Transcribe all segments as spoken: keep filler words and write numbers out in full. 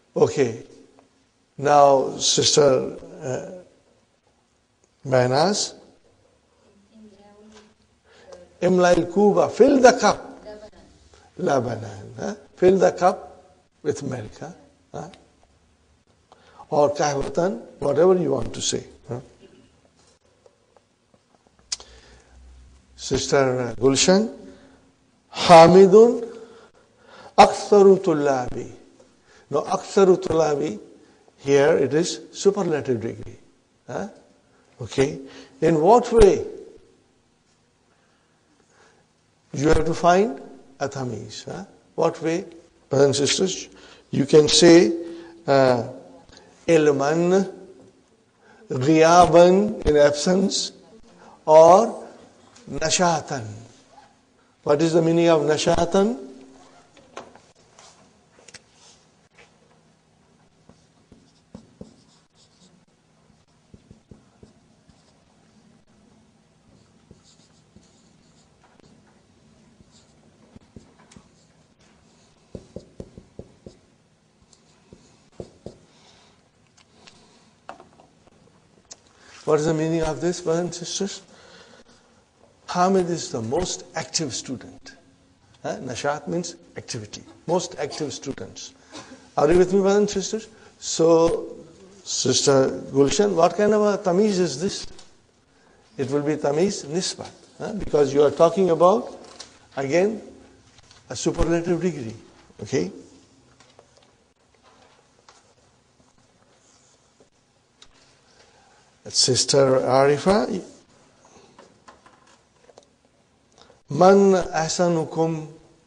Okay. Now, Sister uh, Manas. Imlail Kuba, fill the cup. Labanan. Huh? Fill the cup with milk. Huh? Huh? Or kahwatan, whatever you want to say. Huh? Sister Gulshan, Hamidun Aktharu Tullabi. Now, Aktharu Tullabi, here it is superlative degree. Huh? Okay. In what way? You have to find a tamiz. Huh? What way? Brothers and sisters, you can say uh, ilman, ghiyaban in absence, or nashatan. What is the meaning of nashatan? What is the meaning of this, brothers and sisters? Hamid is the most active student. Huh? Nashat means activity. Most active students. Are you with me, brothers and sisters? So, Sister Gulshan, what kind of a tamiz is this? It will be tamiz nisbat. Huh? Because you are talking about, again, a superlative degree. Okay? Sister Arifa, Man ahsanukum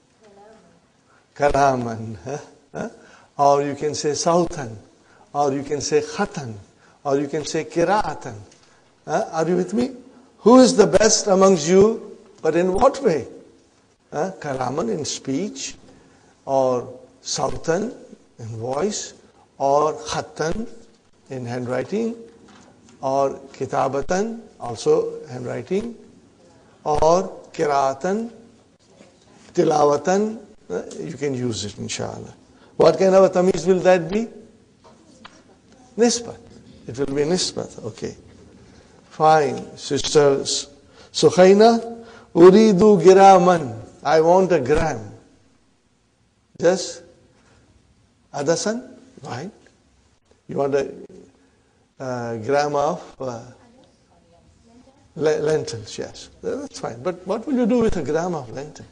kalaman, huh? Huh? Or you can say sultan, or you can say khatan, or you can say kira'atan. Huh? Are you with me? Who is the best amongst you? But in what way? Huh? Kalaman in speech, or sultan in voice, or khatan in handwriting, or kitabatan, also handwriting, or kiratan, tilawatan, uh, you can use it, inshallah. What kind of a tamiz will that be? Nisbat. It will be nisbat, okay. Fine. Sisters Sukhaina, uridu giraman. I want a gram. Just adasan, right? You want a uh, gram of uh, lentils, yes. That's fine. But what will you do with a gram of lentil?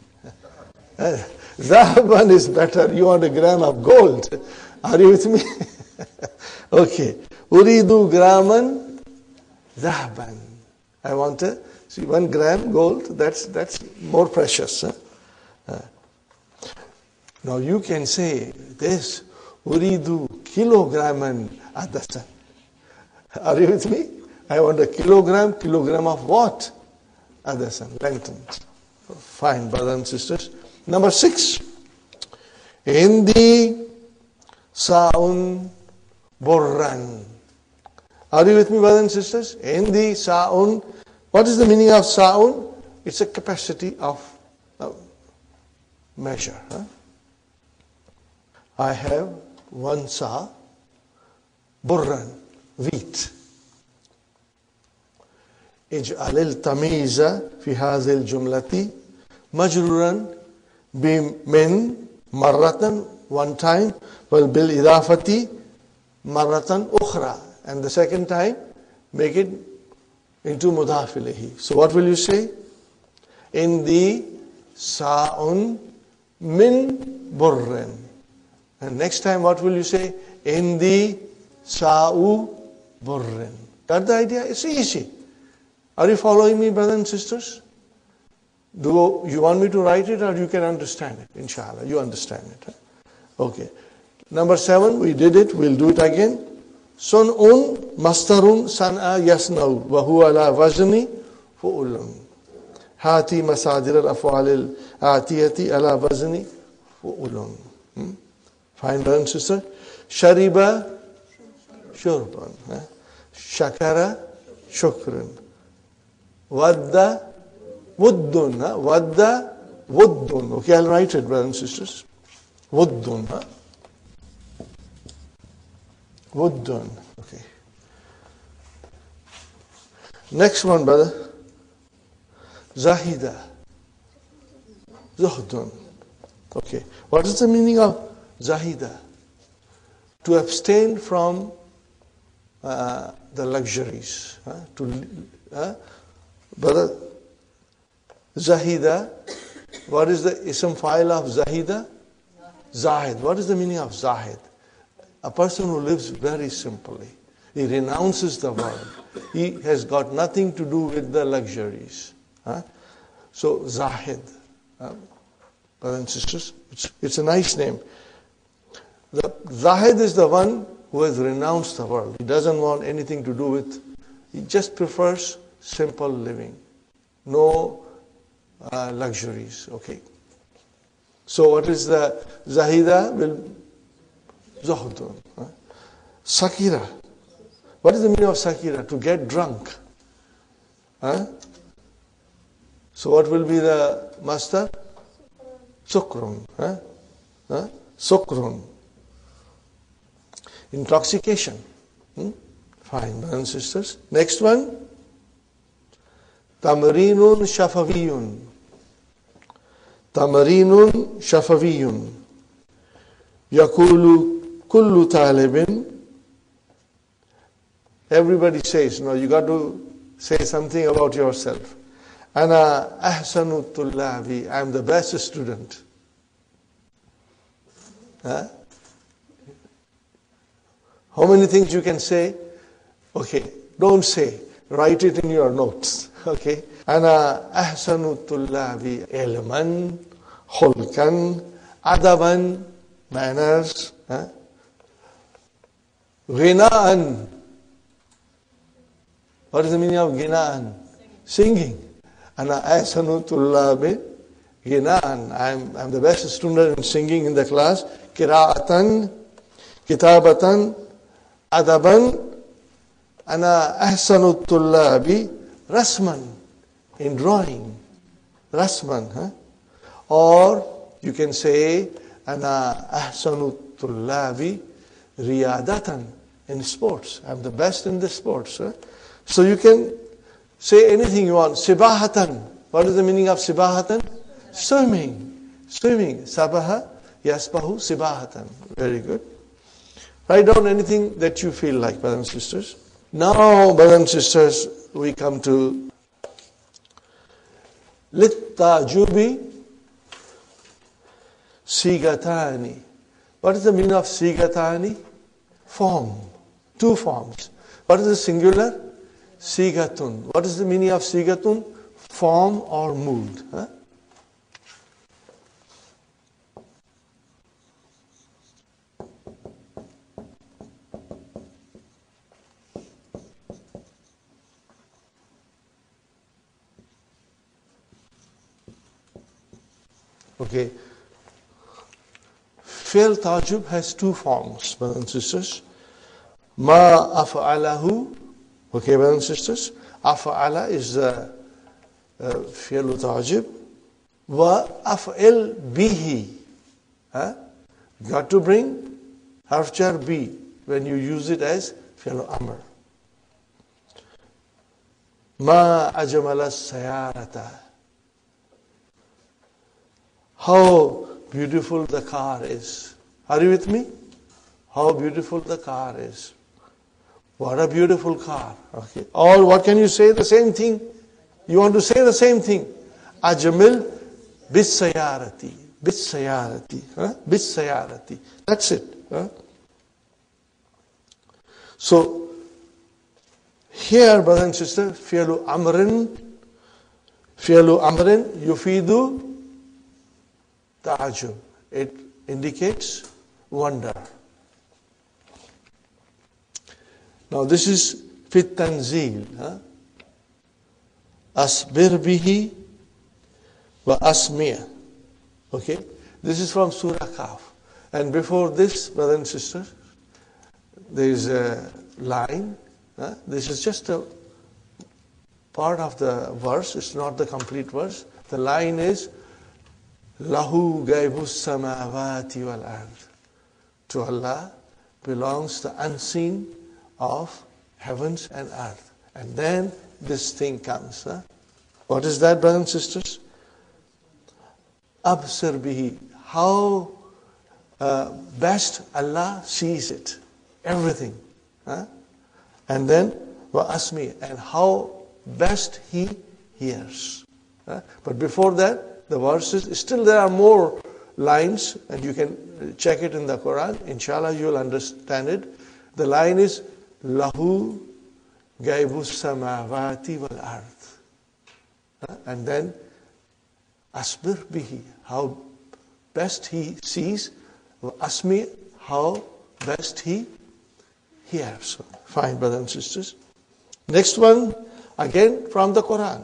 That one is better. You want a gram of gold. Are you with me? Okay. Uridu graman zahaban. I want a, see, one gram gold, that's that's more precious. Huh? Uh, now you can say this, uridu kilograman adasan. Are you with me? I want a kilogram, kilogram of what? Adasan, lentils. Fine, brothers and sisters. Number six. Hindi sa'un burran. Are you with me, brothers and sisters? Hindi sa'un. What is the meaning of sa'un? It's a capacity of uh, measure. Huh? I have one sa, burran, wheat. اجعل التمييز في هذه الجملة مجرورا بمن مرة one time وبالإضافة مرة أخرى, and the second time make it into مضاف إليه. So what will you say? In the sa'un min burrin. And next time what will you say? In the sa'u burrin. Got the idea? It's easy. Are you following me, brothers and sisters? Do you want me to write it, or you can understand it? Inshallah, you understand it. Huh? Okay. Number seven, we did it. We'll do it again. Sun'un mastarun san'a yasna'u wa huwa ala wazni fu'ulun. Hati masadir al-af'al al-atiyati ala wazni fu'ulun. Hmm? Fine, brothers and sisters. Shariba shurban. Huh? Shakara shukran. Wadda wuddun. Huh? Wadda wuddun. Okay, I'll write it, brothers and sisters. Wuddun. Huh? Wuddun. Okay. Next one, brother. Zahida. Zuhdun. Okay. What is the meaning of Zahida? To abstain from uh, the luxuries. Huh? To, uh, brother, Zahida. What is the ism file of Zahida? Zahid. What is the meaning of Zahid? A person who lives very simply. He renounces the world. He has got nothing to do with the luxuries. Huh? So, Zahid. Uh, brothers and sisters, it's, it's a nice name. The Zahid is the one who has renounced the world. He doesn't want anything to do with, he just prefers simple living. No uh, luxuries, okay. So what is the Zahida? Will Zuhdun. Huh? Sakira. What is the meaning of Sakira? To get drunk. Huh? So what will be the master? Sukrun. Huh? Huh? Sukrun. Intoxication. Hmm? Fine, brothers and sisters. Next one. Tamrinun shafaviyun. Tamrinun shafaviyun. Yakulu kullu talibin. Everybody says, no, you got to say something about yourself. Ana ahsanu tullabi. I am the best student. Huh? How many things you can say? Okay, don't say. Write it in your notes. Okay. Ana ahsanu tullabi ilman, khulkan, adaban, manners, huh? Ghina'an. What is the meaning of ghina'an? Singing. Ana ahsanu tullabi ghina'an. I'm I'm the best student in singing in the class. Qira'atan, kitabatan, adaban. Ana ahsanu tullabi rasman, in drawing. Rasman, huh? Or you can say ana ahsanu tullabi riyadatan, in sports. I'm the best in the sports. Huh? So you can say anything you want. Sibahatan. What is the meaning of sibahatan? Swimming. Swimming. Sabaha yasbahu sibahatan. Very good. Write down anything that you feel like, brothers and sisters. Now, brothers and sisters, we come to Littajubi Sigatani. What is the meaning of Sigatani? Form. Two forms. What is the singular? Sigatun. What is the meaning of Sigatun? Form or mood. Huh? Okay. Fi'l tajub has two forms, brothers and sisters. Ma af'alahu. Okay, brothers and sisters. Af'ala is the uh, fi'l tajub. Wa af'il bihi. Huh? You got to bring harf jar bi when you use it as fi'l amr. Ma ajmala sayarata. How beautiful the car is. Are you with me? How beautiful the car is. What a beautiful car. Okay. Or what can you say? The same thing. You want to say the same thing. Ajmil bis sayarati. Bis sayarati. Huh? Bis sayarati. That's it. Huh? So, here, brothers and sisters, fi'lu amrin, fi'lu amrin yufidu ta'ajub. It indicates wonder. Now this is fit tanzil. Huh? Asbir bihi wa asmiya. Okay? This is from Surah Kahf. And before this, brothers and sisters, there is a line. Huh? This is just a part of the verse. It's not the complete verse. The line is Lahu gaibus samawati wal ard. To Allah belongs the unseen of heavens and earth. And then this thing comes. Huh? What is that, brothers and sisters? Absir bihi. How uh, best Allah sees it. Everything. Huh? And then wa asmi. And how best He hears. Huh? But before that, the verses, still there are more lines, and you can check it in the Quran. Inshallah, you will understand it. The line is Lahu Gaibus Samavati wal Ardh. And then Asbir bihi, how best He sees. Asmi, how best He hears. Fine, brothers and sisters. Next one, again from the Quran.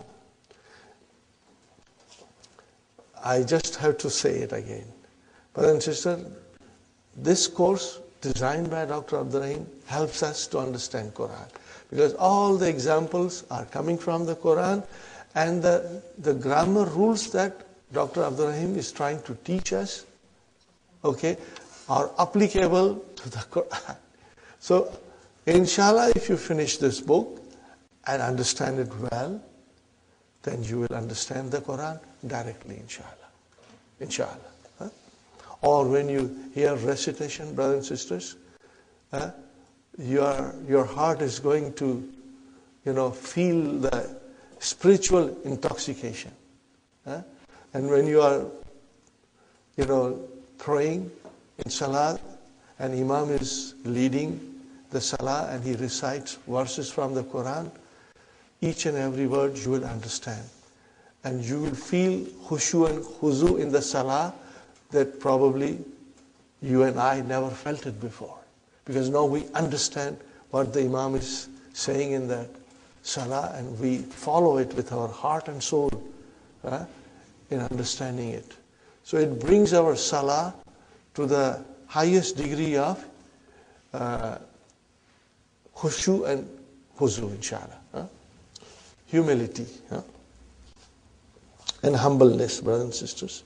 I just have to say it again. Brothers and sisters, this course designed by Doctor Abdul Rahim helps us to understand Quran. Because all the examples are coming from the Quran, and the, the grammar rules that Doctor Abdul Rahim is trying to teach us, okay, are applicable to the Quran. So, inshallah, if you finish this book and understand it well, then you will understand the Quran directly, inshallah. Inshallah. Huh? Or when you hear recitation, brothers and sisters, huh, your, your heart is going to, you know, feel the spiritual intoxication. Huh? And when you are, you know, praying in Salah, and Imam is leading the Salah and he recites verses from the Quran, each and every word you will understand. And you will feel khushu and khuzu in the Salah that probably you and I never felt it before. Because now we understand what the Imam is saying in that Salah, and we follow it with our heart and soul uh, in understanding it. So it brings our Salah to the highest degree of uh, khushu and khuzu, inshallah. Huh? Humility. Huh? And humbleness, brothers and sisters.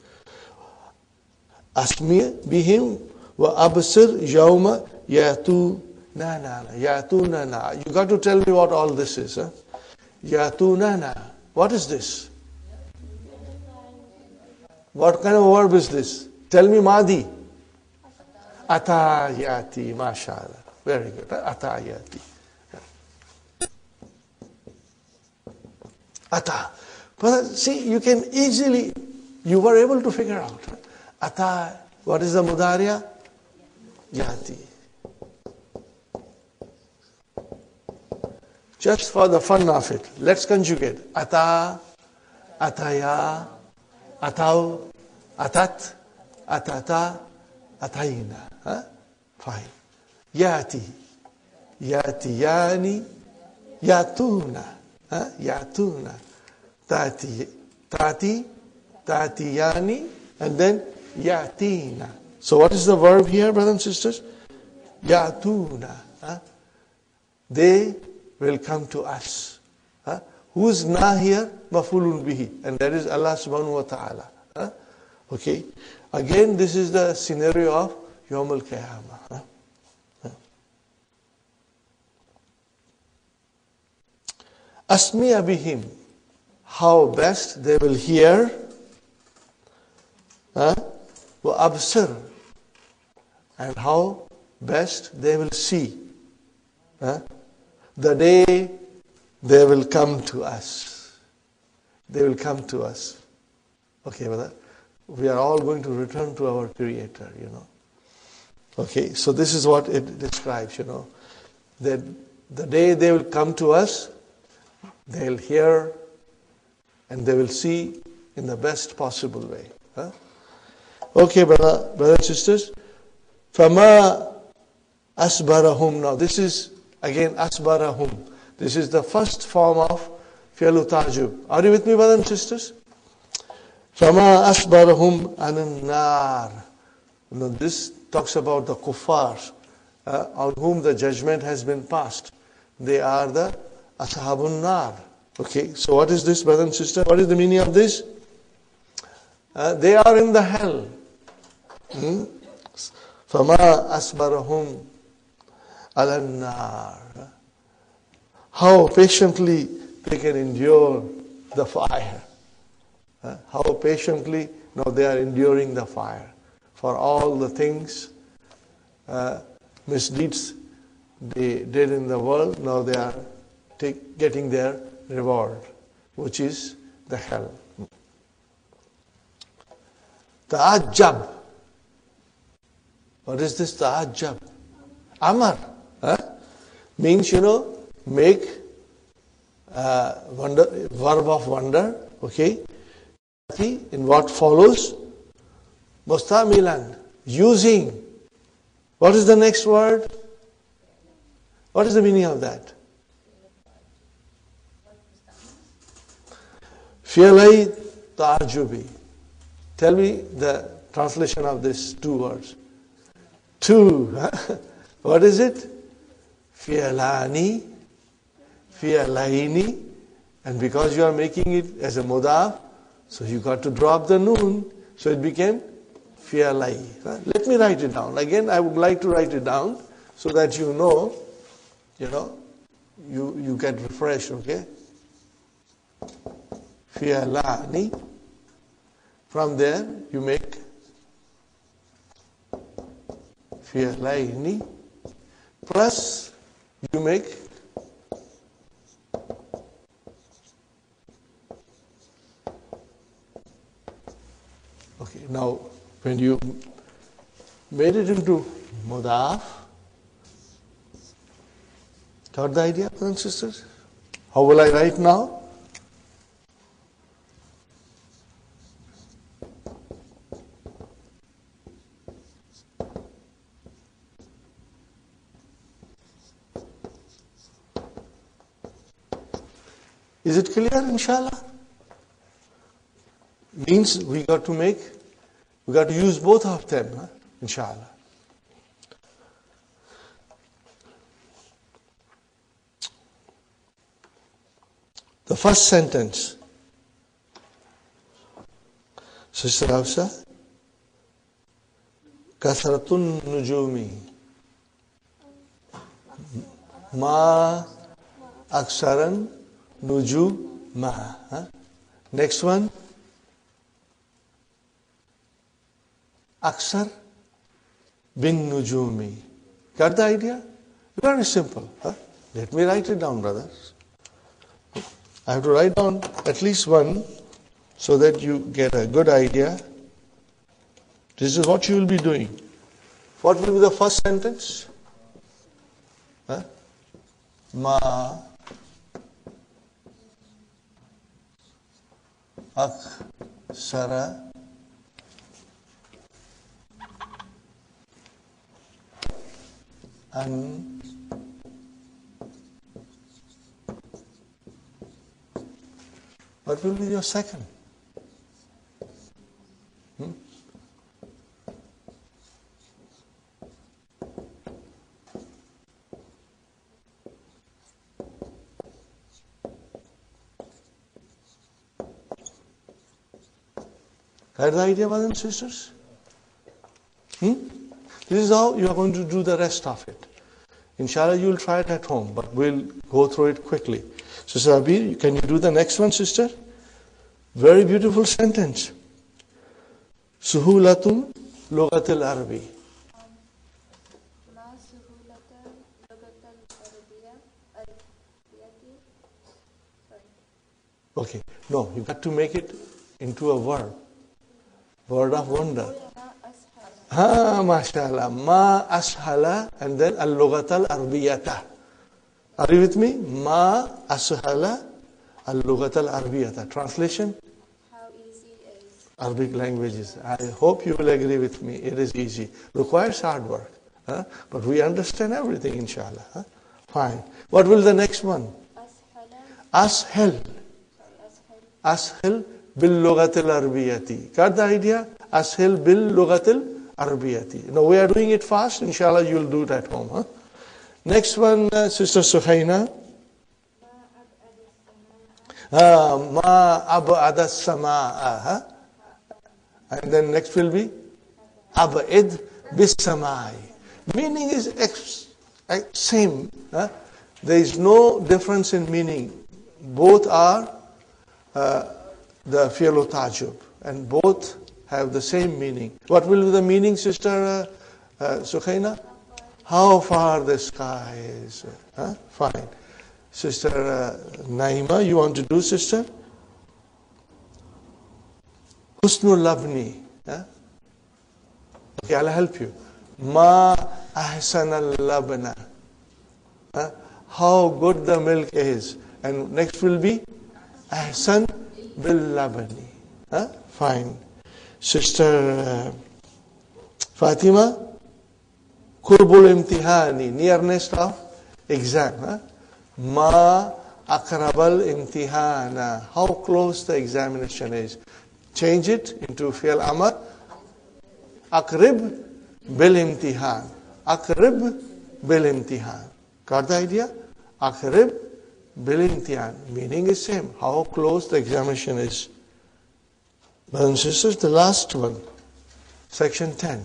Asmi bihim wa absir yawma yatu nana yatu nana. You got to tell me what all this is. Huh? Yatu nana. What is this? What kind of verb is this? Tell me, Madi. Ata yati, mashallah. Very good. Ata yati. Ata. But see, you can easily, you were able to figure out. Ata, what is the mudariya? Yati. Just for the fun of it, let's conjugate. Ata, ataya, atau, atat, atata, atayna. Huh? Fine. Yati, yatiyani, yatuna. Huh? Yatuna. Tati, tati, tatiyani, and then yatina. So what is the verb here, brothers and sisters? Yatuna. Huh? They will come to us. Huh? Who's na here? Mafulun bihi. And that is Allah subhanahu wa ta'ala. Huh? Okay. Again, this is the scenario of Yawm al-Qiyamah. Huh? Huh? Asmi'a bihim. How best they will hear. Huh? Wa absir. And how best they will see. Huh? The day they will come to us. They will come to us. Okay, brother? We are all going to return to our Creator, you know. Okay, so this is what it describes, you know. That the day they will come to us, they'll hear and they will see in the best possible way. Huh? Okay, brother, brothers and sisters. Fama asbarahum. Now this is again asbarahum. This is the first form of fi'lu ta'jub. Are you with me, brothers and sisters? Fama asbarahum anan nar. Now this talks about the kuffar uh, on whom the judgment has been passed. They are the ashabun nar. Okay, so what is this, brother and sister? What is the meaning of this? Uh, they are in the hell. فَمَا أَسْبَرَهُمْ Al-nar. How patiently they can endure the fire. Uh, how patiently now they are enduring the fire. For all the things, uh, misdeeds they did in the world, now they are take, getting their reward, which is the hell. Ta'ajjab. What is this ta'ajjab? Amar. Huh? Means, you know, make uh, wonder, verb of wonder, okay? In what follows? Mustamilan. Using. What is the next word? What is the meaning of that? Fi'lai ta'ajubi. Tell me the translation of these two words. Two. Huh? What is it? Fi'lani, fi'laini. And because you are making it as a mudaf, so you got to drop the noon. So it became fi'lai. Huh? Let me write it down. Again, I would like to write it down so that you know, you know, you, you get refreshed, okay? Fi'lani. From there, you make fi'laini. Plus, you make okay, now when you made it into mudaf, got the idea, brothers and sisters? How will I write now? Is it clear, inshallah? Means we got to make, we got to use both of them, huh? Inshallah. The first sentence. Sister Hafsa. Kathratun nujumi. Ma aksaran nujuma. Huh? Next one. Aksar bin nujumi. Got the idea? Very simple. Huh? Let me write it down, brothers. I have to write down at least one so that you get a good idea. This is what you will be doing. What will be the first sentence? Huh? Ma aksara an what will be your second? Hmm? Got the idea, brothers and sisters? Hmm? This is how you are going to do the rest of it. Inshallah, you will try it at home, but we'll go through it quickly. Sister Abir, can you do the next one, sister? Very beautiful sentence. Suhulatum lugatil arabi. Okay, no, you got to make it into a verb. Word of wonder. Ah, mashallah. Ma ashala and then al-lughat al-arbiyata. Are you with me? Ma ashala al-lughat al-arbiyata. Translation? How easy is Arabic languages. I hope you will agree with me. It is easy. Requires hard work. Huh? But we understand everything, inshallah. Huh? Fine. What will the next one? Ashal. Ashel. Ashel bil lughat al-arbiyati. Got the idea? Ashel bil lughat al-arbiyati. Now we are doing it fast. Inshallah, you will do it at home. Huh? Next one, uh, Sister Suhaina. Ma ab'ada sama'a. And then next will be ab'id bis samai. Meaning is ex- same. Huh? There is no difference in meaning. Both are uh, the fi'l ta'jub, and both have the same meaning. What will be the meaning, Sister uh, uh, Sukhaina? How far the sky is. Huh? Fine. Sister uh, Naima, you want to do, sister? Husnul labni. Huh? Okay, I'll help you. Ma ahsan al-labna. Huh? How good the milk is. And next will be ahsan bil-labni. Huh? Fine. Sister uh, Fatima, kurbul imtihani, nearness of exam. Huh? Ma akrabal imtihana, how close the examination is. Change it into fi'l amr. Akrib bil imtihan. Akrib bil imtihan. Got the idea? Akrib bil imtihan. Meaning is same. How close the examination is. Brothers and sisters, the last one. Section ten.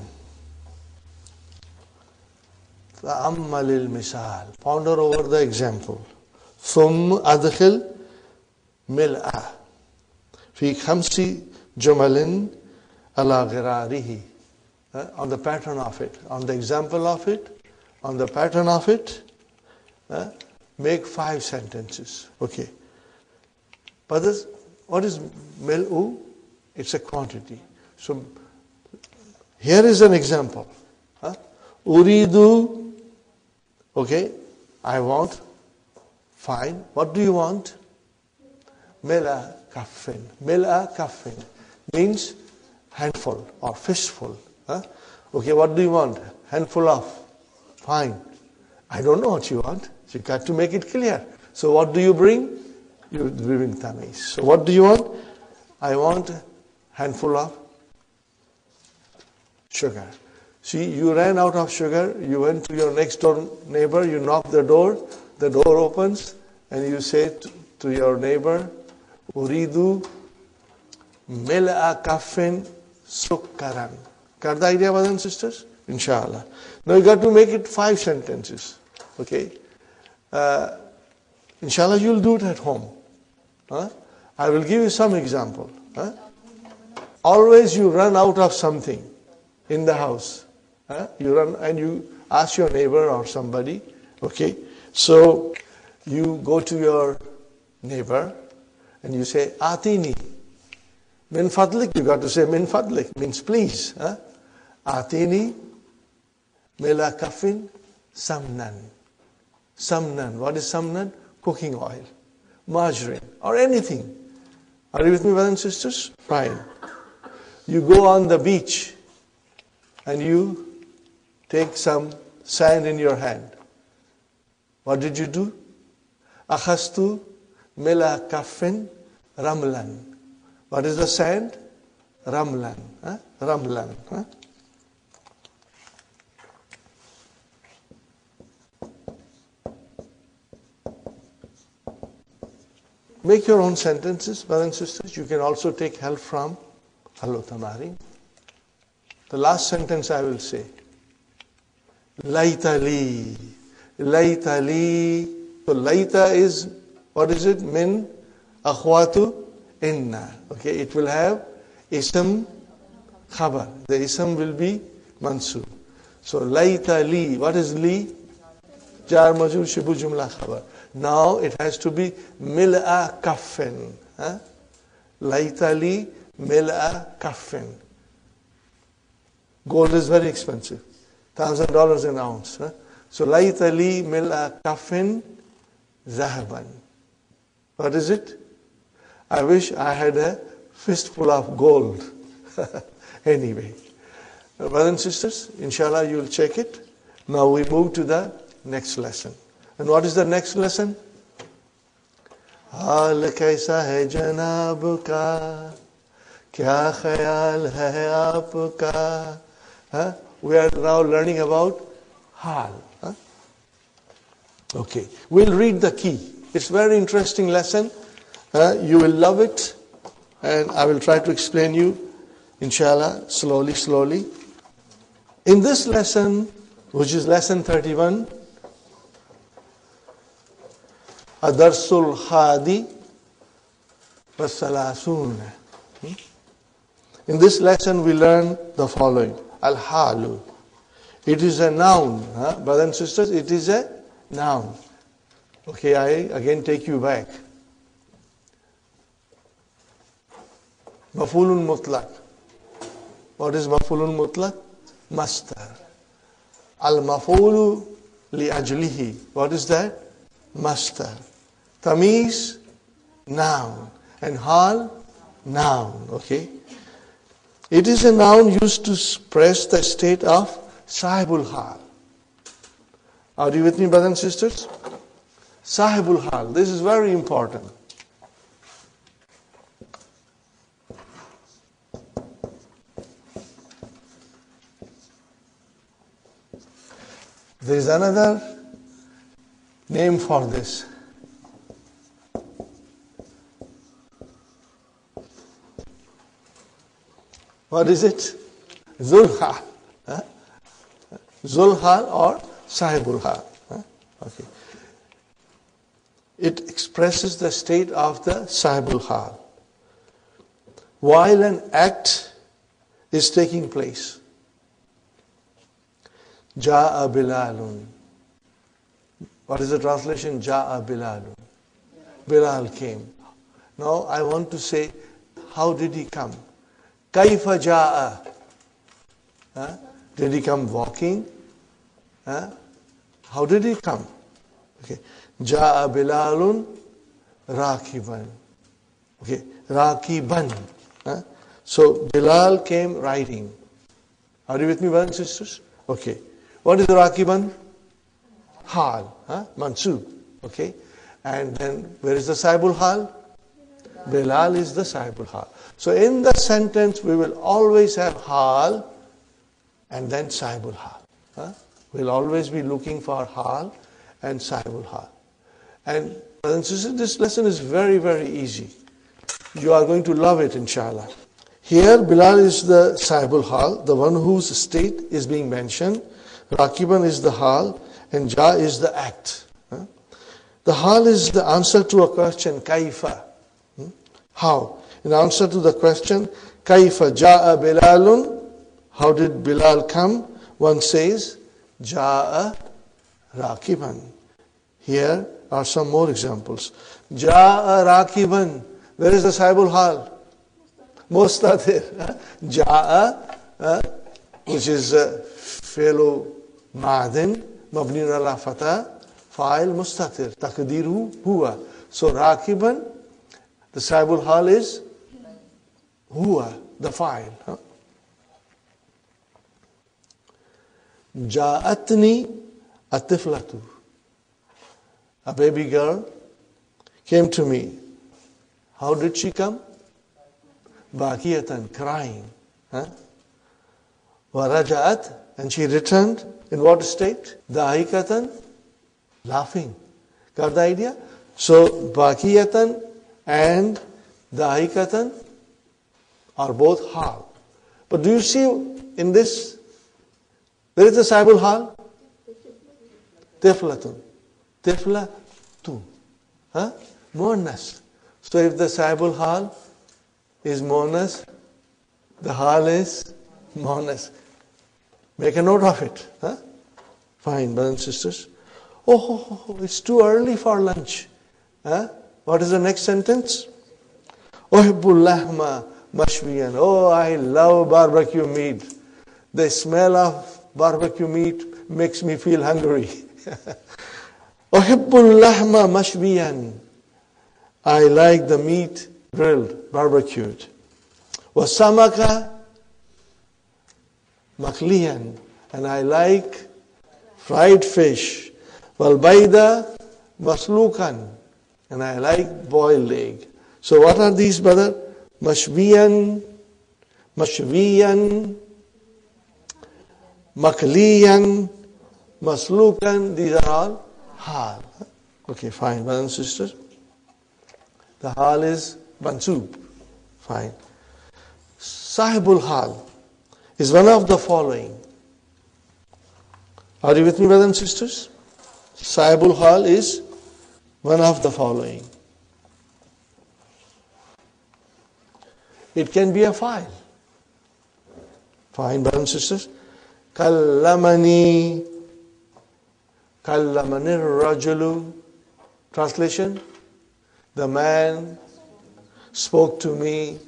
فَأَمَّلِ الْمِثَالِ. Ponder over the example. ثُمَّ أَدْخِلْ مِلْأَ فِي خَمْسِ جُمَلٍ عَلَى غِرَارِهِ. On the pattern of it, on the example of it, on the pattern of it, uh, make five sentences. Okay. But this, what is mil'u? It's a quantity. So here is an example. Huh? Uridu, okay, I want. Fine. What do you want? Mila kaffin. Mila kaffin means handful or fistful. Huh? Okay, what do you want? Handful of. Fine. I don't know what you want. So you got to make it clear. So what do you bring? You bring tamiz. So what do you want? I want a handful of sugar. See, you ran out of sugar. You went to your next door neighbor. You knock the door. The door opens, and you say to, to your neighbor, Uridu mil'a kaffin sukkaran. Got the idea, brothers and sisters? Inshallah. Now you got to make it five sentences. Okay? Uh, inshallah, you'll do it at home. Huh? I will give you some example. Huh? Always you run out of something in the house. Huh? You run and you ask your neighbor or somebody. Okay? So you go to your neighbor and you say, Atini. Min fadlik, you got to say min fadlik, means please. Huh? Atini mila kafin samnan. Samnan. What is samnan? Cooking oil, margarine, or anything. Are you with me, brothers and sisters? Fine. You go on the beach and you take some sand in your hand. What did you do? Akhastu mila kafin ramlan. What is the sand? Ramlan. Huh? Ramlan. Huh? Make your own sentences, brothers and sisters. You can also take help from Hello Tamari. The last sentence I will say. Laita li. Laita li. So laita is, what is it? Min akhwatu inna. Okay, it will have ism khabar. The ism will be mansub. So laita li. What is li? Jar majur shibu jumla khabar. Now it has to be mil'a kaffin. Huh? Laita li mil'a kaffin. Gold is very expensive. Thousand dollars an ounce. Huh? So laita li mil'a kaffin zahaban. What is it? I wish I had a fistful of gold. Anyway. Brothers and sisters, inshallah you will check it. Now we move to the next lesson. And what is the next lesson? हाल कैसा है जनाब का, क्या ख्याल है आपका? Huh? We are now learning about hal. Huh? Okay, we'll read the key. It's a very interesting lesson. Uh, you will love it, and I will try to explain you, inshallah, slowly, slowly. In this lesson, which is lesson thirty-one, Adarsul Hadi Wasalasun. In this lesson we learn the following. Al-Halu. It is a noun. Huh? Brothers and sisters, it is a noun. Okay, I again take you back. Maf'ulun mutlaq. What is maf'ulun mutlaq? Masdar. Al-maf'ulu li ajlihi. What is that? Masdar. Tamiz, noun. And hal, noun. Okay. It is a noun used to express the state of sahibul hal. Are you with me, brothers and sisters? Sahibul hal. This is very important. There is another name for this. What is it? Zulhal. Huh? Zulhal or Sahibul Hal. Huh? Okay. It expresses the state of the Sahibul Hal. While an act is taking place. Ja'a Bilalun. What is the translation? Ja'a Bilalun. Bilal came. Now I want to say, how did he come? Kaifa ja'a. Huh? Did he come walking? Huh? How did he come? Okay. Ja'a Bilalun Rakiban. Okay. Rakiban. Huh? So Bilal came riding. Are you with me, brothers and sisters? Okay. What is Rakiban? Hal. Huh? Mansub. Okay. And then where is the Sahibul Hal? Bilal is the Sahibul Hal. So in the sentence we will always have Hal and then Sahibul Hal. Huh? We'll always be looking for Hal and Sahibul Hal. And brothers and sisters, this lesson is very, very easy. You are going to love it, inshallah. Here Bilal is the Sahibul Hal, the one whose state is being mentioned. Rakiban is the Hal and Ja is the act. Huh? The Hal is the answer to a question, Kaifa. Hmm? How? In answer to the question, Kaifa ja'a Bilalun, how did Bilal come? One says, Ja'a Rakiban. Here are some more examples. Ja'a Rakiban. Where is the Sahibul Hal? Mustatir. Ja'a, uh, which is uh, Fi'lu Ma'adin, Mabniun ala Fatah, Fa'il Mustatir. Taqdiru Huwa. So Rakiban, the Sahibul Hal is Huwa, the fa'il. Huh? Ja'atni atiflatu. A baby girl came to me. How did she come? Bakiyatan, crying. Huh? Waraja'at, and she returned in what state? Dahikatan, laughing. Got the idea? So Bakiyatan and Dahikatan are both Hal. But do you see in this, where is the Sahibul Hal? Tiflatun. Tiflatu. Huh? Muannas. So if the Sahibul Hal is Muannas, the Hal is Muannas. Make a note of it. Huh? Fine, brothers and sisters. Oh, oh, oh, it's too early for lunch. Huh? What is the next sentence? Uhibbul lahma mashwiyan. Oh, I love barbecue meat. The smell of barbecue meat makes me feel hungry. Uhibbul lahma mashwiyan. I like the meat grilled, barbecued. Wasamaka makliyan. And I like fried fish. Walbayda maslukan. And I like boiled egg. So what are these, brother? Mashwiyan, mashwiyan, makliyan, maslukan. These are all Hal. Okay, fine, brothers and sisters. The Hal is Mansub. Fine. Sahibul Hal is one of the following. Are you with me, brothers and sisters? Sahibul Hal is one of the following. It can be a file. Fine, brothers and sisters. Kallamani. Kallamani rajulu. Translation. The man spoke to me.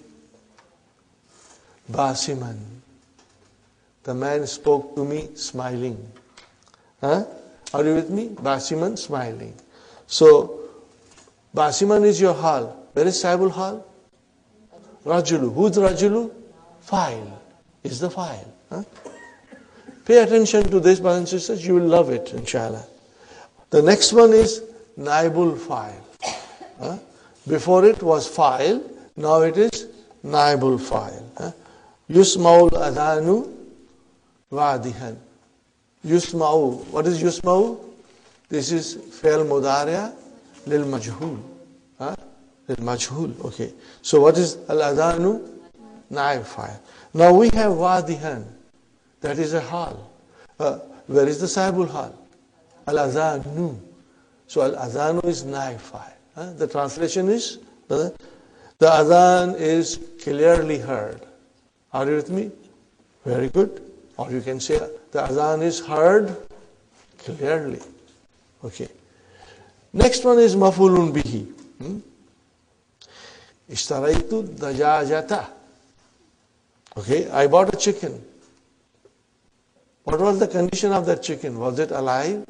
Basiman. The man spoke to me smiling. Huh? Are you with me? Basiman, smiling. So, Basiman is your hal. Where is Sahibul hal? Rajulu. Who's Rajulu? File. Is the file. Huh? Pay attention to this, brothers and sisters. You will love it, inshallah. The next one is Naibul file. Huh? Before it was file. Now it is Naibul file. Huh? Yusmaul adhanu wadihan. Yusma'u. What is Yusma'u? This is fi'l mudari'a lil majhul. Huh? Lil majhul. Okay. So what is al-adhanu? Naib file. Now we have wadihan. That is a hal. Uh, where is the sahibul hal? Al-adhanu. So al-adhanu is naib file. Huh? The translation is, uh, the adhan is clearly heard. Are you with me? Very good. Or you can say the adhan is heard clearly. Okay. Next one is mafulun bihi. Hmm? Ishtaraitu dajajata. Okay, I bought a chicken. What was the condition of that chicken? Was it alive?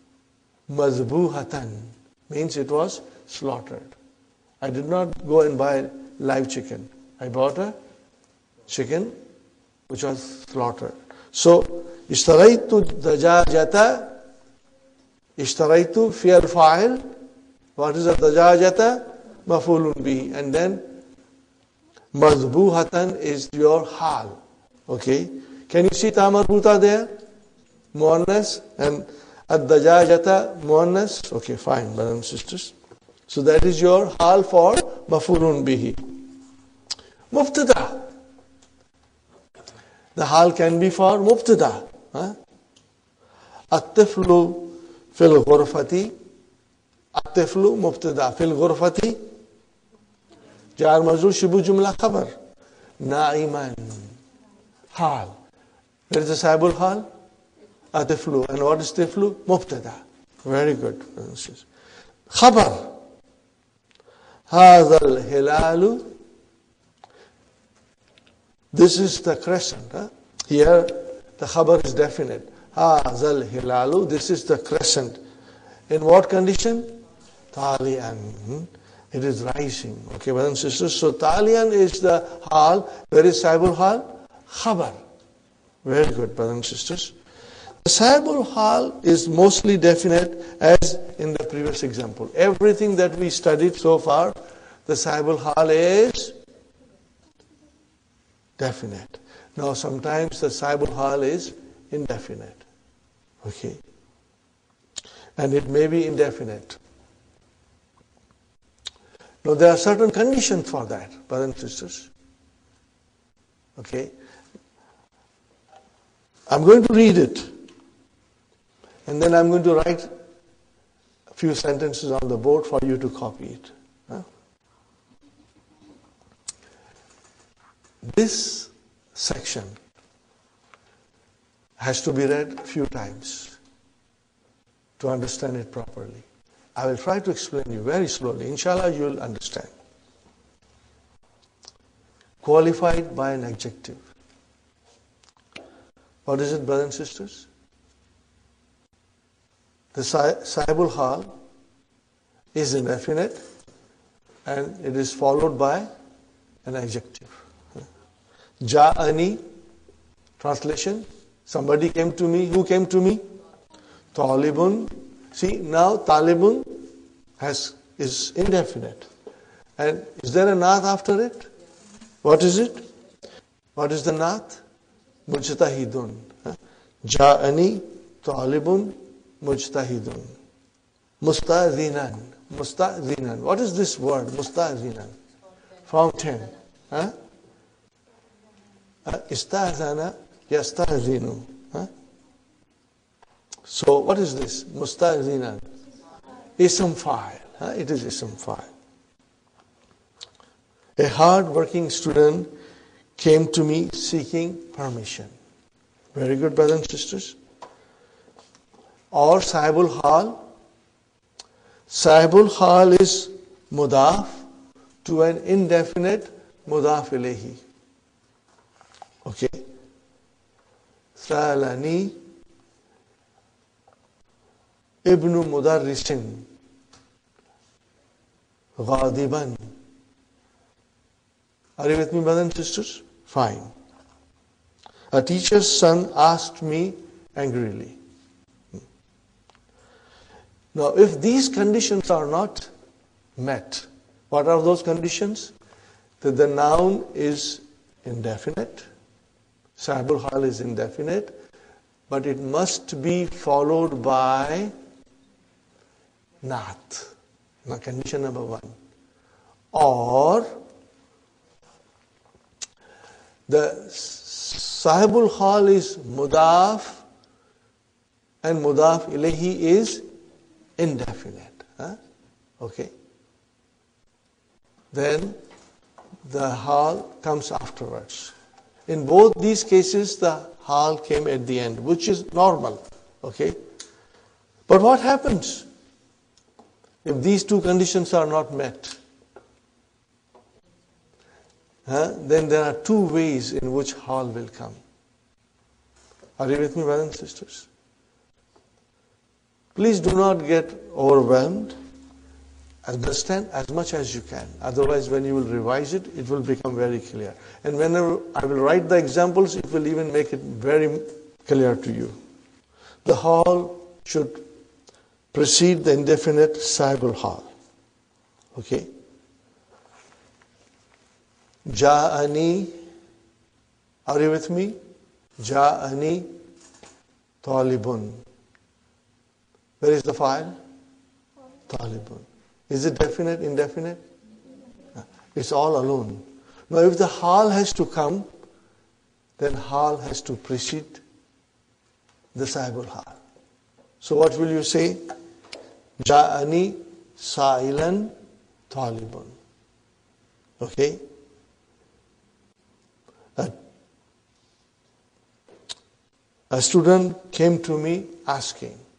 Mazbuhatan. Means it was slaughtered. I did not go and buy live chicken. I bought a chicken which was slaughtered. So, ishtaraitu dajajata, ishtaraitu fi'al fa'il. What is a dajajata? Mafulun bihi. And then mazbuhatan is your hal. Okay. Can you see ta marbuta there? Muannas and ad-dajajata muannas. Okay, fine, brothers and sisters. So that is your hal for mafulun bihi. Mubtada. The hal can be for mubtada. Huh? At-tiflu fil ghurfati. At-tiflu mubtada fil ghurfati. Jar majrur shibu jumla khabar. Na'iman. Hal. Where is the sahibul hal? At-tiflu. And what is tiflu? Mubtada. Very good. Khabar. Hadha al-hilalu. This is the crescent. Huh? Here, the khabar is definite. Hadha al-hilalu. This is the crescent. In what condition? Talian. It is rising. Okay, brothers and sisters. So, talian is the hal. Where is sahibul hal? Khabar. Very good, brothers and sisters. The sahibul hal is mostly definite as in the previous example. Everything that we studied so far, the sahibul hal is definite. Now sometimes the sahibul hal is indefinite. Okay. And it may be indefinite. Now there are certain conditions for that, brothers and sisters. Okay. I'm going to read it. And then I'm going to write a few sentences on the board for you to copy it. Huh? This section has to be read a few times to understand it properly. I will try to explain you very slowly. Inshallah, you will understand. Qualified by an adjective. What is it, brothers and sisters? The sahibul hal is indefinite and it is followed by an adjective. Ja'ani, translation, somebody came to me. Who came to me? Talibun. See, now talibun has is indefinite. And is there a naat after it? What is it? What is the naat? Mujtahidun. Ja'ani talibun mujtahidun. Musta'zinan. Musta'zinan. What is this word? Musta'zinan. Fountain. Huh? Ista'zana yasta'zinu. Huh? So what is this? Musta'zinan. Ism fa'il. Uh, it is ism fa'il. A hard-working student came to me seeking permission. Very good, brothers and sisters. Or sahibul hal. Sahibul hal is mudaf to an indefinite mudaf ilayhi. Okay. Salani ibnu mudarrisin ghadiban. Are you with me, brothers and sisters? Fine. A teacher's son asked me angrily. Now, if these conditions are not met, what are those conditions? That the noun is indefinite, sahibul hal is indefinite, but it must be followed by naat. Now, condition number one. Or the sahibul hal is mudaf and mudaf ilayhi is indefinite. Huh? Okay. Then the hal comes afterwards. In both these cases, the hal came at the end, which is normal. Okay. But what happens if these two conditions are not met? Huh? Then there are two ways in which hal will come. Are you with me, brothers and sisters? Please do not get overwhelmed. Understand as much as you can. Otherwise, when you will revise it, it will become very clear. And whenever I will write the examples, it will even make it very clear to you. The hal should precede the indefinite sahibul hal. Okay? Ja'ani, are you with me? Ja'ani talibun. Where is the file? Talibun. Is it definite, indefinite? It's all alone. Now if the hal has to come, then hal has to precede the sahibul hal. So what will you say? Ja'ani sa'ilan talibun. Okay? A, a student came to me asking.